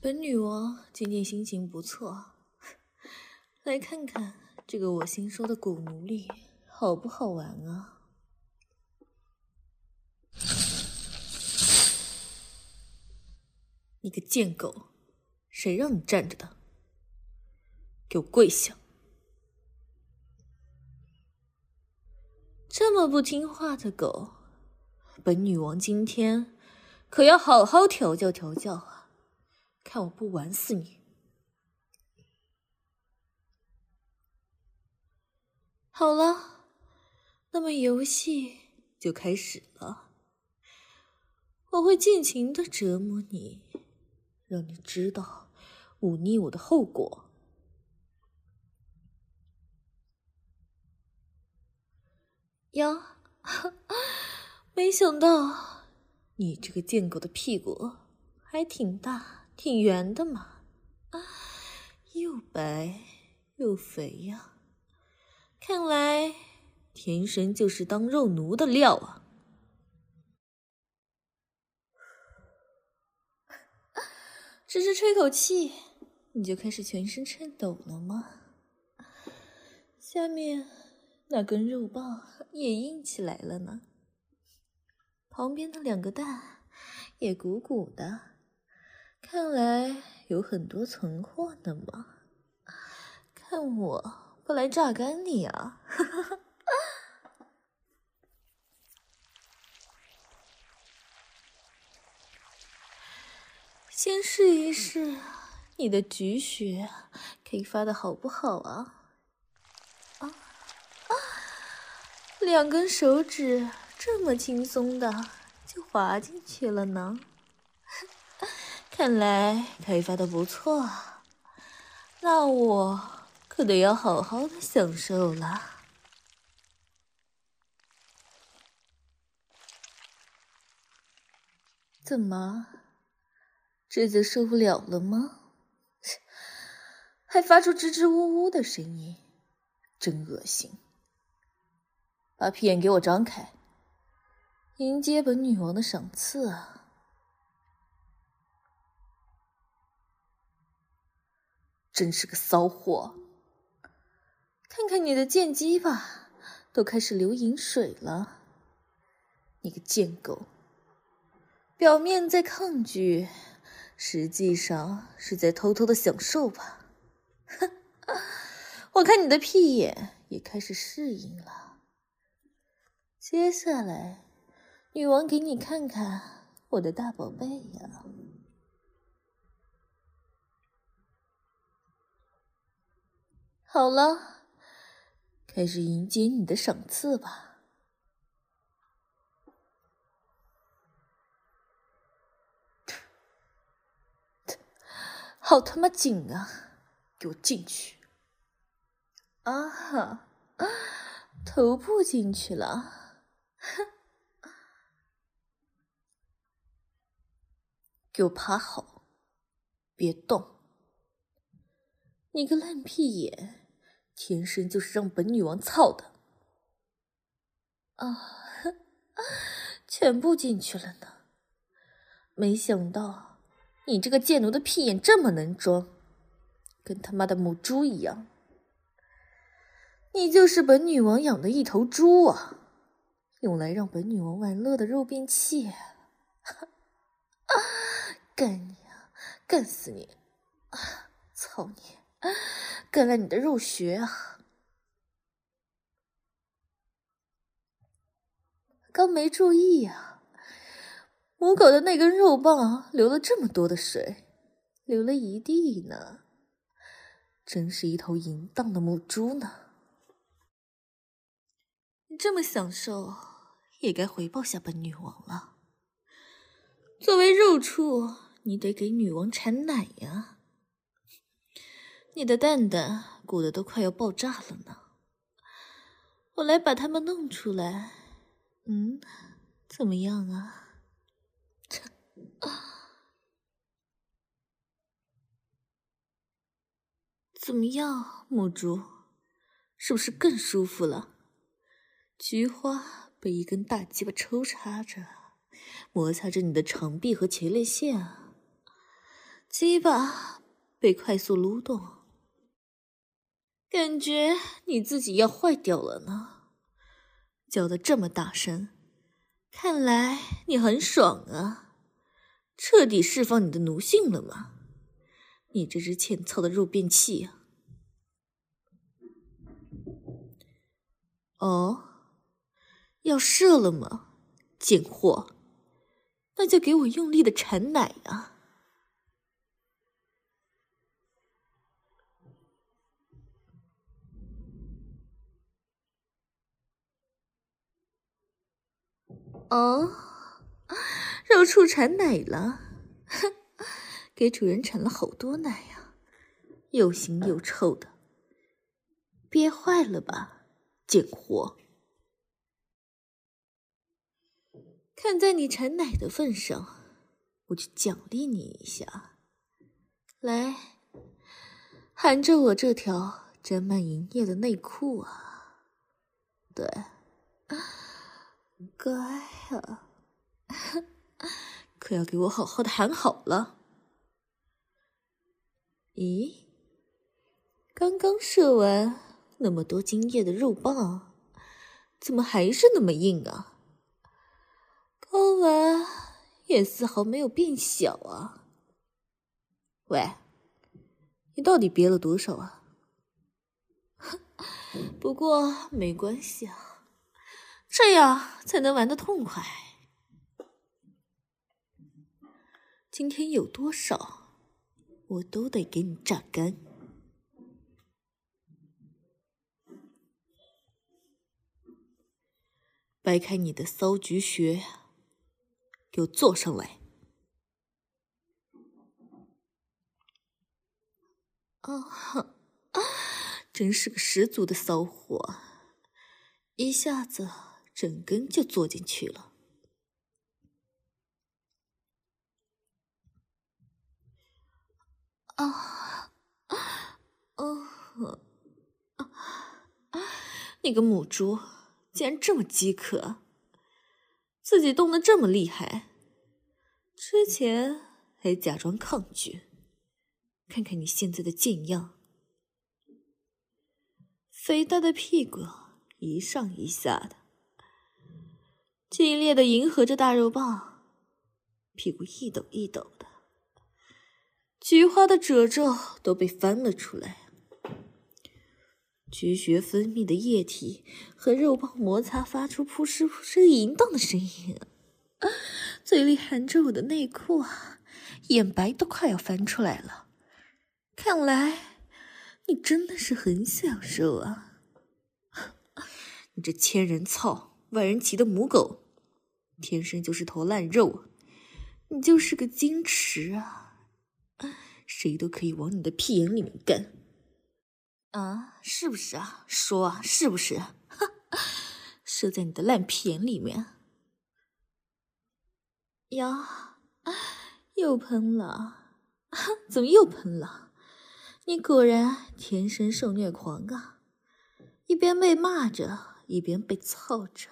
本女王今天心情不错，来看看这个我新收的狗奴隶好不好玩啊？你个贱狗，谁让你站着的？给我跪下！这么不听话的狗，本女王今天可要好好调教调教啊！看我不玩死你！好了，那么游戏就开始了。我会尽情的折磨你，让你知道忤逆我的后果。呀，没想到你这个贱狗的屁股还挺大、挺圆的嘛，又白又肥呀，看来天生就是当肉奴的料啊！只是吹口气，你就开始全身颤抖了吗？下面那根肉棒也硬起来了呢，旁边的2个蛋也鼓鼓的，看来有很多存货呢嘛。看我不来榨干你啊！先试一试你的菊穴可以发的好不好啊！2根手指这么轻松的就滑进去了呢，看来开发的不错，那我可得要好好的享受了。怎么，这就受不了了吗？还发出支支吾吾的声音，真恶心！把屁眼给我张开，迎接本女王的赏赐啊！真是个骚货！看看你的贱鸡吧，都开始流饮水了。你个贱狗，表面在抗拒，实际上是在偷偷的享受吧？哼，我看你的屁眼也开始适应了。接下来，女王给你看看我的大宝贝呀！好了，开始迎接你的赏赐吧。好他妈紧啊！给我进去！啊哈，头部进去了，哼！给我趴好，别动！你个烂屁眼，天生就是让本女王操的！啊，全部进去了呢。没想到你这个贱奴的屁眼这么能装，跟他妈的母猪一样。你就是本女王养的一头猪啊，用来让本女王玩乐的肉便器。干你啊，干死你！操你，干烂你的肉穴啊！刚没注意啊，母狗的那根肉棒流了这么多的水，流了一地呢，真是一头淫荡的母猪呢。你这么享受，也该回报下本女王了。作为肉畜，你得给女王产奶呀。你的蛋蛋鼓得都快要爆炸了呢，我来把它们弄出来。怎么样啊？怎么样，母猪？是不是更舒服了？菊花被一根大鸡巴抽插着，摩擦着你的肠壁和前列腺啊， 鸡巴被快速撸动，感觉你自己要坏掉了呢。叫得这么大声，看来你很爽啊，彻底释放你的奴性了吗？你这只欠操的肉便器啊！哦，要射了吗？贱货，那就给我用力的产奶啊！哦，肉畜产奶了，哼，给主人产了好多奶呀，又腥又臭的，憋坏了吧，贱货！看在你产奶的份上，我就奖励你一下。来，含着我这条沾满银液的内裤啊！对，乖啊，可要给我好好的含好了。咦，刚刚射完那么多精液的肉棒，怎么还是那么硬啊？睾丸也丝毫没有变小啊！喂，你到底憋了多少啊？不过没关系啊，这样才能玩得痛快。今天有多少，我都得给你榨干。掰开你的骚菊穴，给我坐上来。啊，真是个十足的骚货，一下子整根就坐进去了。啊，你个母猪，竟然这么饥渴，自己动得这么厉害，之前还假装抗拒，看看你现在的贱样，肥大的屁股一上一下的，激烈的迎合着大肉棒，屁股一抖一抖的，菊花的褶皱都被翻了出来。菊穴分泌的液体和肉棒摩擦，发出扑哧扑哧淫荡的声音，嘴里含着我的内裤啊，眼白都快要翻出来了。看来你真的是很享受啊！你这千人操、万人骑的母狗，天生就是头烂肉，你就是个矜持啊，谁都可以往你的屁眼里面干。啊，是不是啊？说啊，是不是？射在你的烂屁眼里面。呀，又喷了，怎么又喷了？你果然天生受虐狂啊！一边被骂着，一边被操着，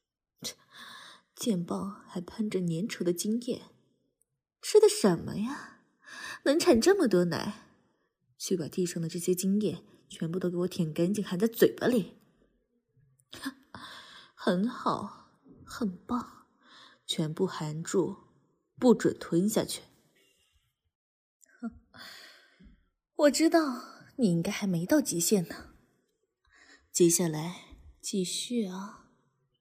剑棒还喷着粘稠的精液，吃的什么呀？能产这么多奶？去把地上的这些精液全部都给我舔干净，含在嘴巴里。很好，很棒，全部含住，不准吞下去。我知道你应该还没到极限呢，接下来继续啊。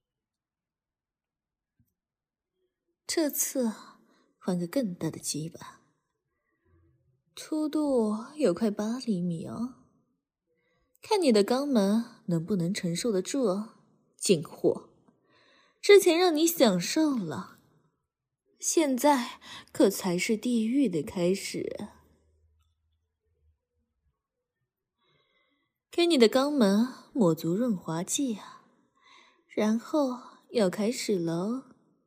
这次换个更大的鸡巴，粗度有快8厘米哦，看你的肛门能不能承受得住哦，贱货！之前让你享受了，现在可才是地狱的开始。给你的肛门抹足润滑剂啊，然后要开始喽。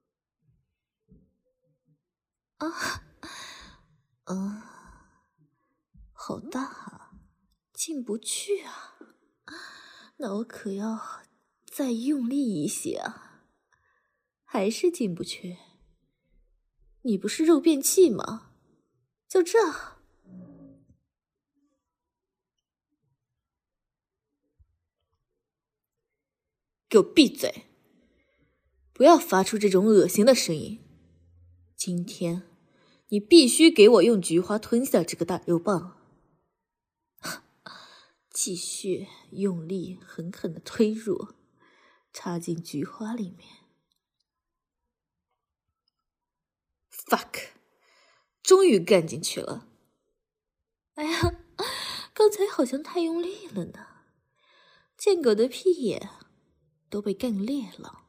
好大啊，进不去啊，那我可要再用力一些啊，还是进不去。你不是肉便器吗？ 就这。 给我闭嘴！不要发出这种恶心的声音。今天你必须给我用菊花吞下这个大肉棒。继续用力狠狠地推入，插进菊花里面。fuck， 终于干进去了。 哎呀，刚才好像太用力了呢，贱狗的屁眼都被干裂了，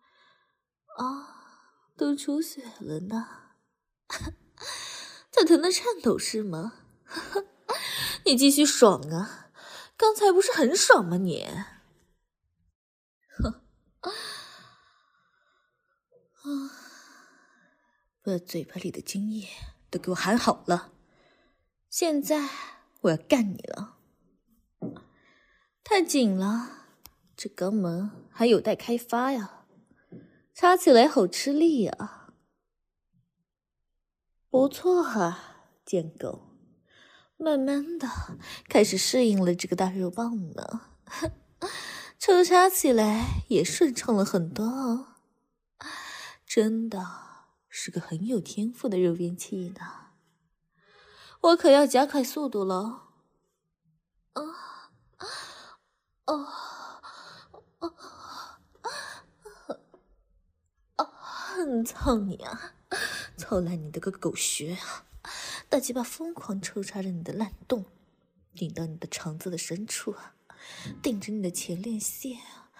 都出血了呢。它疼得颤抖是吗？你继续爽啊，刚才不是很爽吗你？ 把嘴巴里的精液都给我含好了，现在我要干你了。 太紧了，这肛门还有待开发呀，插起来好吃力呀。不错啊，贱狗，慢慢的开始适应了这个大肉棒呢，抽插起来也顺畅了很多哦。真的是个很有天赋的肉便器呢，我可要加快速度了。操你啊！操烂你的个狗穴啊！大鸡巴疯狂抽插着你的烂洞，顶到你的肠子的深处啊，顶着你的前列腺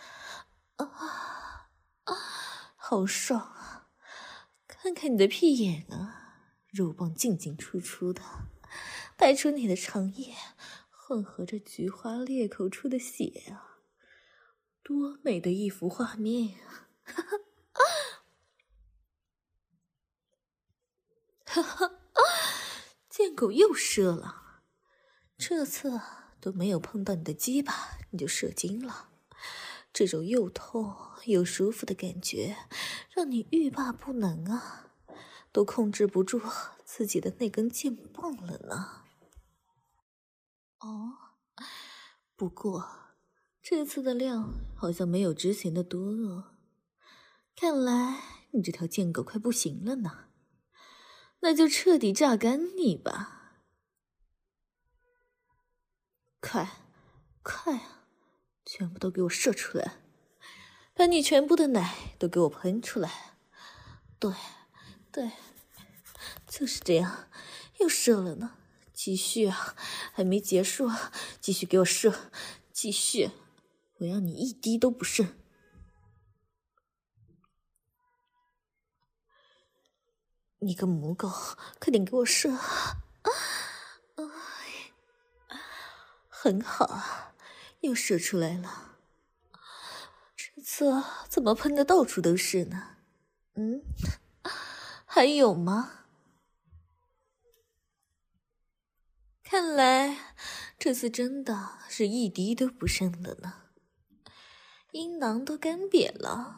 啊！好爽啊！看看你的屁眼啊，肉棒进进出出的，带出你的肠液，混合着菊花裂口处的血啊，多美的一幅画面啊！贱狗又射了，这次都没有碰到你的鸡巴，你就射精了。这种又痛又舒服的感觉，让你欲罢不能啊，都控制不住自己的那根贱棒了呢。不过这次的量好像没有之前的多哦，看来你这条贱狗快不行了呢。那就彻底榨干你吧！快啊！全部都给我射出来，把你全部的奶都给我喷出来！对，就是这样，又射了呢。继续啊，还没结束啊！继续给我射，继续！我要你一滴都不剩！你个母狗，快点给我射！很好啊，又射出来了。这次怎么喷的到处都是呢？还有吗？看来这次真的是一滴都不剩了呢，阴囊都干瘪了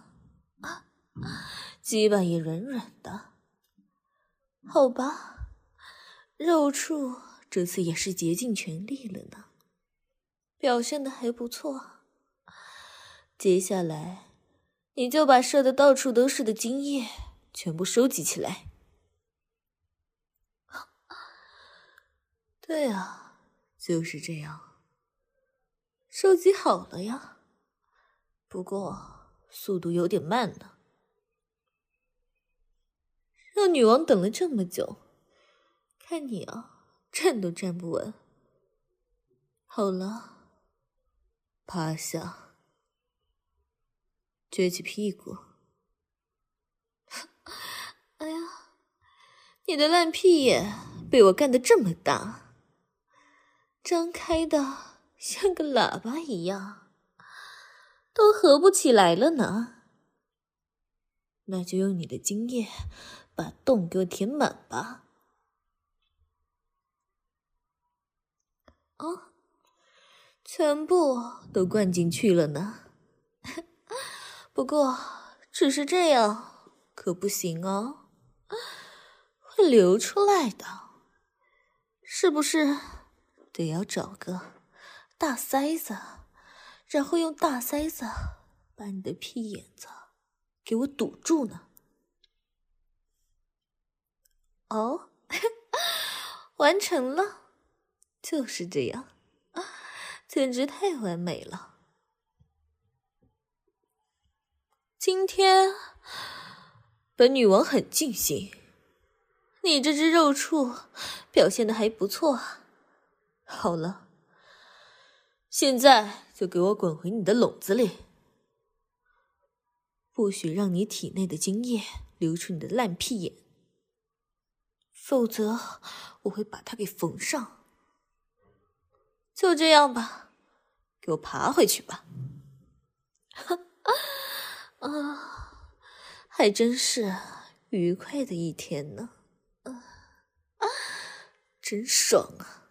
鸡巴也软软的。好吧，肉处这次也是竭尽全力了呢，表现的还不错。接下来你就把射的到处都是的精液全部收集起来。对啊，就是这样，收集好了呀，不过速度有点慢呢。让女王等了这么久，看你啊，站都站不稳。好了，趴下，撅起屁股。哎呀，你的烂屁眼被我干得这么大，张开的像个喇叭一样，都合不起来了呢。那就用你的精液把洞给我填满吧。全部都灌进去了呢。不过只是这样可不行哦，会流出来的。 是不是得要找个大塞子，然后用大塞子把你的屁眼子给我堵住呢？哦，完成了，就是这样，简直太完美了。今天本女王很尽兴，你这只肉畜表现得还不错啊。好了，现在就给我滚回你的笼子里，不许让你体内的精液流出你的烂屁眼，否则我会把它给缝上。就这样吧，给我爬回去吧。还真是愉快的一天呢，真爽啊！